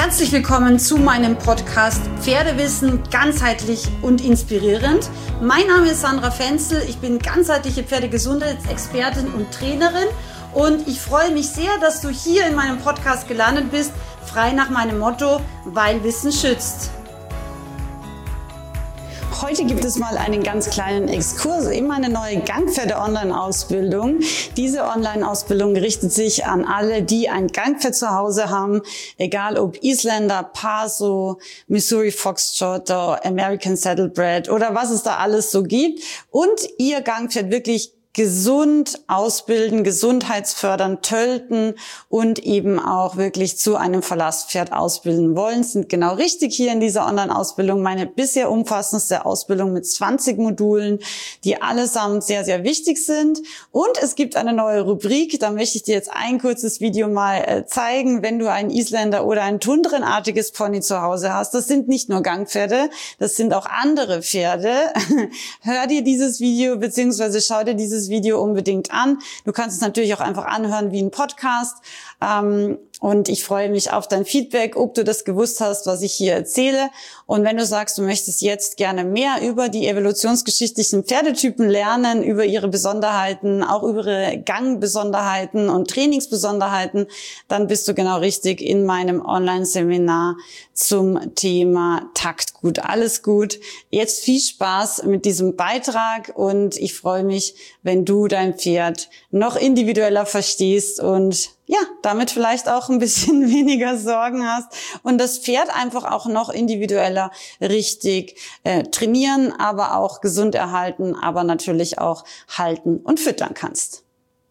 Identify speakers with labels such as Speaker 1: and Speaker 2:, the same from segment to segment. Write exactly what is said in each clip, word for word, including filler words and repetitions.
Speaker 1: Herzlich willkommen zu meinem Podcast Pferdewissen ganzheitlich und inspirierend. Mein Name ist Sandra Fenzel, ich bin ganzheitliche Pferdegesundheitsexpertin und Trainerin und ich freue mich sehr, dass du hier in meinem Podcast gelandet bist, frei nach meinem Motto, weil Wissen schützt. Heute gibt es mal einen ganz kleinen Exkurs in meine neue Gangpferde-Online-Ausbildung. Diese Online-Ausbildung richtet sich an alle, die ein Gangpferd zu Hause haben, egal ob Isländer, Paso, Missouri Foxtrot, American Saddlebred oder was es da alles so gibt und ihr Gangpferd wirklich gesund ausbilden, gesundheitsfördern, tölten und eben auch wirklich zu einem Verlasspferd ausbilden wollen, sind genau richtig hier in dieser Online-Ausbildung. Meine bisher umfassendste Ausbildung mit zwanzig Modulen, die allesamt sehr, sehr wichtig sind. Und es gibt eine neue Rubrik, da möchte ich dir jetzt ein kurzes Video mal zeigen, wenn du ein Isländer oder ein Tundrenartiges Pony zu Hause hast. Das sind nicht nur Gangpferde, das sind auch andere Pferde. Hör dir dieses Video bzw. schau dir dieses Video unbedingt an. Du kannst es natürlich auch einfach anhören wie ein Podcast. Ähm, und ich freue mich auf dein Feedback, ob du das gewusst hast, was ich hier erzähle. Und wenn du sagst, du möchtest jetzt gerne mehr über die evolutionsgeschichtlichen Pferdetypen lernen, über ihre Besonderheiten, auch über ihre Gangbesonderheiten und Trainingsbesonderheiten, dann bist du genau richtig in meinem Online-Seminar zum Thema Takt gut, alles gut. Jetzt viel Spaß mit diesem Beitrag und ich freue mich, wenn du dein Pferd noch individueller verstehst und ja, damit vielleicht auch ein bisschen weniger Sorgen hast und das Pferd einfach auch noch individueller richtig äh, trainieren, aber auch gesund erhalten, aber natürlich auch halten und füttern kannst.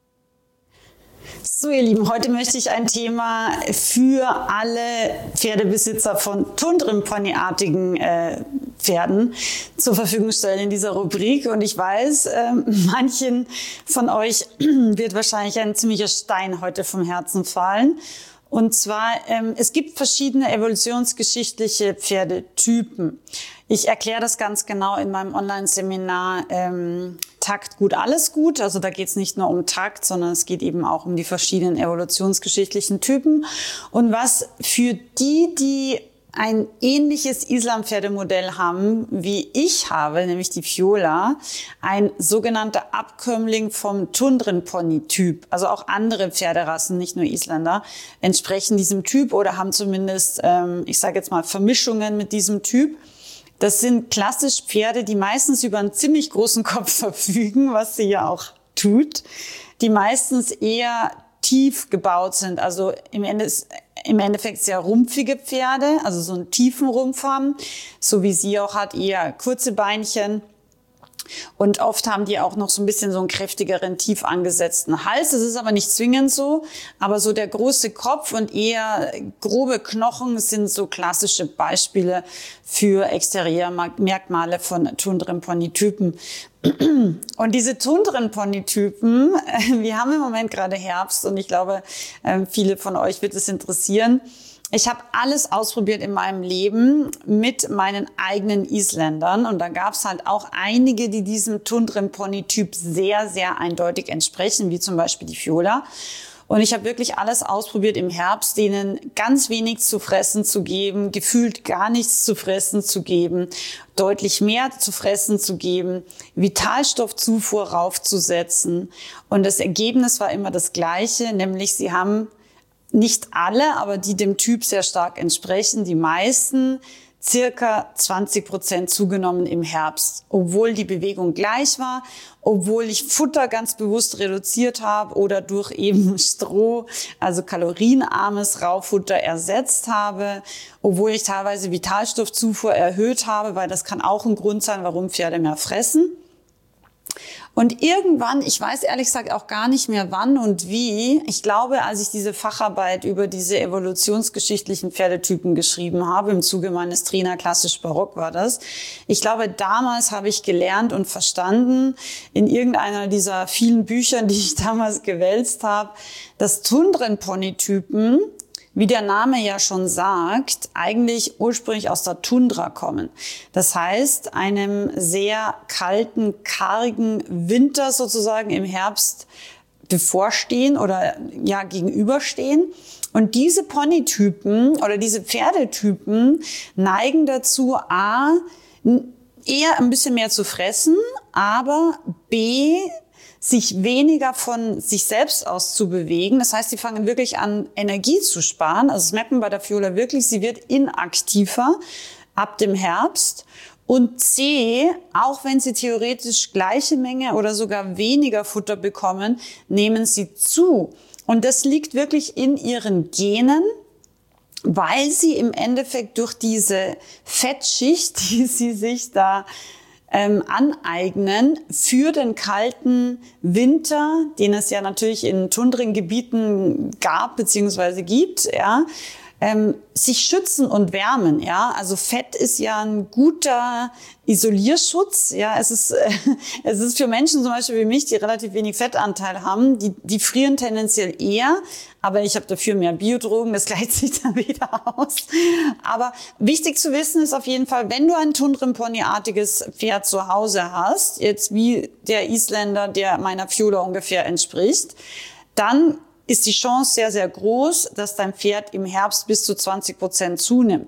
Speaker 1: So, ihr Lieben, heute möchte ich ein Thema für alle Pferdebesitzer von Tundrenponyartigen äh, Pferden zur Verfügung stellen in dieser Rubrik. Und ich weiß, äh, manchen von euch wird wahrscheinlich ein ziemlicher Stein heute vom Herzen fallen. Und zwar, ähm, es gibt verschiedene evolutionsgeschichtliche Pferdetypen. Ich erkläre das ganz genau in meinem Online-Seminar ähm, Takt gut, alles gut. Also da geht es nicht nur um Takt, sondern es geht eben auch um die verschiedenen evolutionsgeschichtlichen Typen. Und was für die, die ein ähnliches Islampferdemodell haben, wie ich habe, nämlich die Fiola, ein sogenannter Abkömmling vom Tundrenpony-Typ. Also auch andere Pferderassen, nicht nur Isländer, entsprechen diesem Typ oder haben zumindest, ähm, ich sage jetzt mal, Vermischungen mit diesem Typ. Das sind klassisch Pferde, die meistens über einen ziemlich großen Kopf verfügen, was sie ja auch tut, die meistens eher tief gebaut sind, also im Endeffekt Im Endeffekt sehr rumpfige Pferde, also so einen tiefen Rumpf haben, so wie sie auch hat, eher kurze Beinchen. Und oft haben die auch noch so ein bisschen so einen kräftigeren, tief angesetzten Hals. Das ist aber nicht zwingend so. Aber so der große Kopf und eher grobe Knochen sind so klassische Beispiele für Exteriermerkmale von Tundrenponytypen. Und diese Tundrenponytypen, wir haben im Moment gerade Herbst und ich glaube, viele von euch wird es interessieren. Ich habe alles ausprobiert in meinem Leben mit meinen eigenen Isländern und da gab es halt auch einige, die diesem Tundrenponytyp sehr, sehr eindeutig entsprechen, wie zum Beispiel die Fiola. Und ich habe wirklich alles ausprobiert im Herbst, denen ganz wenig zu fressen zu geben, gefühlt gar nichts zu fressen zu geben, deutlich mehr zu fressen zu geben, Vitalstoffzufuhr raufzusetzen. Und das Ergebnis war immer das Gleiche, nämlich sie haben nicht alle, aber die dem Typ sehr stark entsprechen, die meisten circa zwanzig Prozent zugenommen im Herbst, obwohl die Bewegung gleich war, obwohl ich Futter ganz bewusst reduziert habe oder durch eben Stroh, also kalorienarmes Raufutter ersetzt habe, obwohl ich teilweise Vitalstoffzufuhr erhöht habe, weil das kann auch ein Grund sein, warum Pferde mehr fressen. Und irgendwann, ich weiß ehrlich gesagt auch gar nicht mehr wann und wie, ich glaube, als ich diese Facharbeit über diese evolutionsgeschichtlichen Pferdetypen geschrieben habe, im Zuge meines Trainer Klassisch Barock war das, ich glaube, damals habe ich gelernt und verstanden, in irgendeiner dieser vielen Büchern, die ich damals gewälzt habe, dass Tundrenponytypen, wie der Name ja schon sagt, eigentlich ursprünglich aus der Tundra kommen. Das heißt, einem sehr kalten, kargen Winter sozusagen im Herbst bevorstehen oder ja gegenüberstehen. Und diese Ponytypen oder diese Pferdetypen neigen dazu, a, eher ein bisschen mehr zu fressen, aber b, sich weniger von sich selbst aus zu bewegen. Das heißt, sie fangen wirklich an, Energie zu sparen. Also das merkt man bei der Viola wirklich, sie wird inaktiver ab dem Herbst. Und C, auch wenn sie theoretisch gleiche Menge oder sogar weniger Futter bekommen, nehmen sie zu. Und das liegt wirklich in ihren Genen, weil sie im Endeffekt durch diese Fettschicht, die sie sich da ähm, aneignen, für den kalten Winter, den es ja natürlich in Tundrengebieten gab bzw. gibt, ja, Ähm, sich schützen und wärmen, ja. Also Fett ist ja ein guter Isolierschutz, ja. Es ist, äh, es ist für Menschen zum Beispiel wie mich, die relativ wenig Fettanteil haben, die, die frieren tendenziell eher, aber ich habe dafür mehr Biodrogen, das gleicht sich dann wieder aus. Aber wichtig zu wissen ist auf jeden Fall, wenn du ein Tundrenpony-artiges Pferd zu Hause hast, jetzt wie der Isländer, der meiner Viola ungefähr entspricht, dann ist die Chance sehr, sehr groß, dass dein Pferd im Herbst bis zu zwanzig Prozent zunimmt.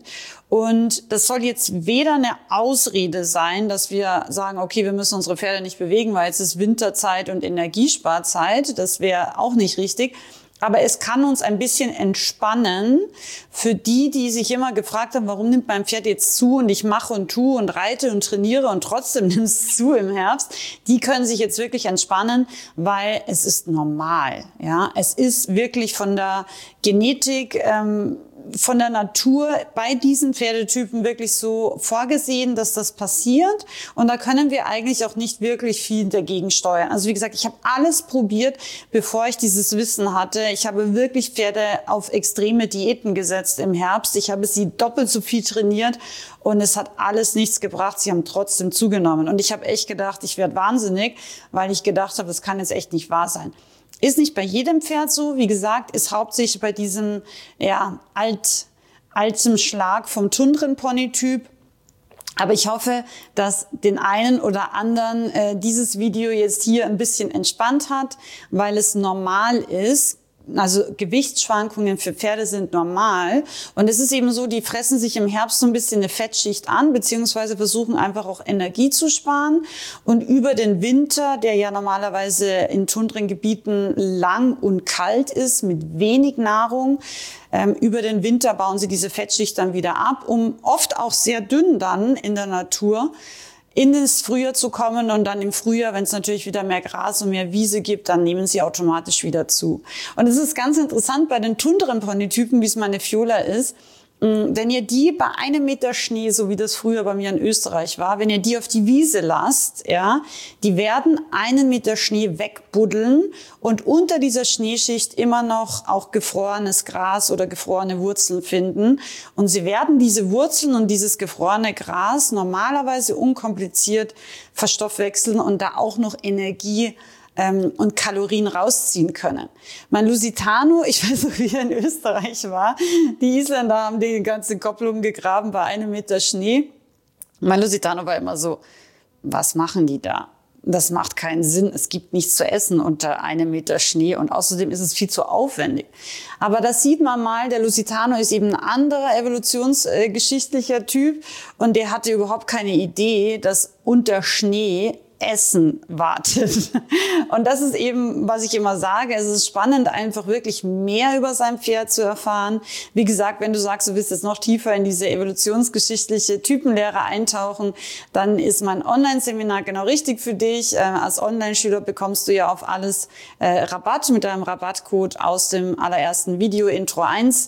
Speaker 1: Und das soll jetzt weder eine Ausrede sein, dass wir sagen, okay, wir müssen unsere Pferde nicht bewegen, weil es ist Winterzeit und Energiesparzeit. Das wäre auch nicht richtig. Aber es kann uns ein bisschen entspannen für die, die sich immer gefragt haben, warum nimmt mein Pferd jetzt zu und ich mache und tue und reite und trainiere und trotzdem nimmt es zu im Herbst. Die können sich jetzt wirklich entspannen, weil es ist normal. Ja, es ist wirklich von der Genetik, ähm, von der Natur bei diesen Pferdetypen wirklich so vorgesehen, dass das passiert. Und da können wir eigentlich auch nicht wirklich viel dagegen steuern. Also wie gesagt, ich habe alles probiert, bevor ich dieses Wissen hatte. Ich habe wirklich Pferde auf extreme Diäten gesetzt im Herbst. Ich habe sie doppelt so viel trainiert und es hat alles nichts gebracht. Sie haben trotzdem zugenommen. Und ich habe echt gedacht, ich werde wahnsinnig, weil ich gedacht habe, das kann jetzt echt nicht wahr sein. Ist nicht bei jedem Pferd so. Wie gesagt, ist hauptsächlich bei diesem ja, alt, altem Schlag vom Tundrenpony-Typ. Aber ich hoffe, dass den einen oder anderen äh, dieses Video jetzt hier ein bisschen entspannt hat, weil es normal ist. Also Gewichtsschwankungen für Pferde sind normal. Und es ist eben so, die fressen sich im Herbst so ein bisschen eine Fettschicht an, beziehungsweise versuchen einfach auch Energie zu sparen. Und über den Winter, der ja normalerweise in Tundrengebieten lang und kalt ist, mit wenig Nahrung, ähm, über den Winter bauen sie diese Fettschicht dann wieder ab, um oft auch sehr dünn dann in der Natur in das Frühjahr zu kommen und dann im Frühjahr, wenn es natürlich wieder mehr Gras und mehr Wiese gibt, dann nehmen sie automatisch wieder zu. Und es ist ganz interessant bei den Tundrenpony-Typen, wie es meine Viola ist, wenn ihr die bei einem Meter Schnee, so wie das früher bei mir in Österreich war, wenn ihr die auf die Wiese lasst, ja, die werden einen Meter Schnee wegbuddeln und unter dieser Schneeschicht immer noch auch gefrorenes Gras oder gefrorene Wurzeln finden. Und sie werden diese Wurzeln und dieses gefrorene Gras normalerweise unkompliziert verstoffwechseln und da auch noch Energie Ähm, und Kalorien rausziehen können. Mein Lusitano, ich weiß noch, wie er in Österreich war, die Isländer haben die ganze Kopplung gegraben bei einem Meter Schnee. Mein Lusitano war immer so, was machen die da? Das macht keinen Sinn. Es gibt nichts zu essen unter einem Meter Schnee und außerdem ist es viel zu aufwendig. Aber das sieht man mal, der Lusitano ist eben ein anderer evolutionsgeschichtlicher Typ und der hatte überhaupt keine Idee, dass unter Schnee Essen wartet. Und das ist eben, was ich immer sage, es ist spannend, einfach wirklich mehr über sein Pferd zu erfahren. Wie gesagt, wenn du sagst, du willst jetzt noch tiefer in diese evolutionsgeschichtliche Typenlehre eintauchen, dann ist mein Online-Seminar genau richtig für dich. Äh, als Online-Schüler bekommst du ja auf alles äh, Rabatt mit deinem Rabattcode aus dem allerersten Video, Intro eins.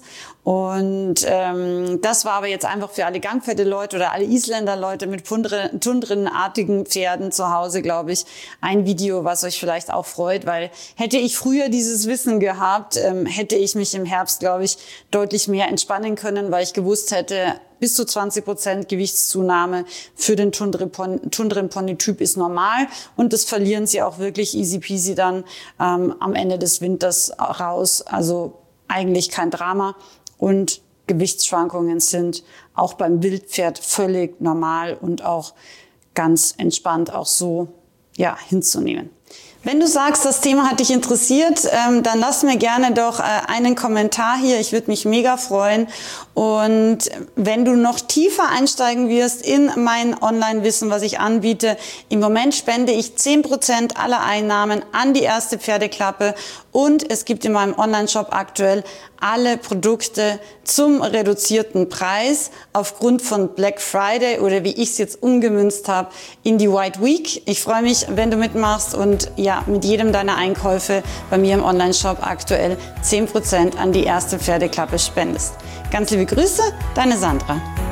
Speaker 1: Und ähm, das war aber jetzt einfach für alle Gangpferde-Leute oder alle Isländer-Leute mit tundrenartigen Pferden zu Hause, glaube ich, ein Video, was euch vielleicht auch freut, weil hätte ich früher dieses Wissen gehabt, ähm, hätte ich mich im Herbst, glaube ich, deutlich mehr entspannen können, weil ich gewusst hätte, bis zu zwanzig Prozent Gewichtszunahme für den Tundrenpony-Typ ist normal und das verlieren sie auch wirklich easy peasy dann ähm, am Ende des Winters raus. Also eigentlich kein Drama. Und Gewichtsschwankungen sind auch beim Wildpferd völlig normal und auch ganz entspannt auch so ja, hinzunehmen. Wenn du sagst, das Thema hat dich interessiert, ähm, dann lass mir gerne doch äh, einen Kommentar hier. Ich würde mich mega freuen. Und wenn du noch tiefer einsteigen wirst in mein Online-Wissen, was ich anbiete, im Moment spende ich zehn Prozent aller Einnahmen an die erste Pferdeklappe und es gibt in meinem Online-Shop aktuell alle Produkte zum reduzierten Preis aufgrund von Black Friday oder wie ich es jetzt umgemünzt habe in die White Week. Ich freue mich, wenn du mitmachst und ja, mit jedem deiner Einkäufe bei mir im Online-Shop aktuell zehn Prozent an die erste Pferdeklappe spendest. Ganz liebe Grüße, deine Sandra.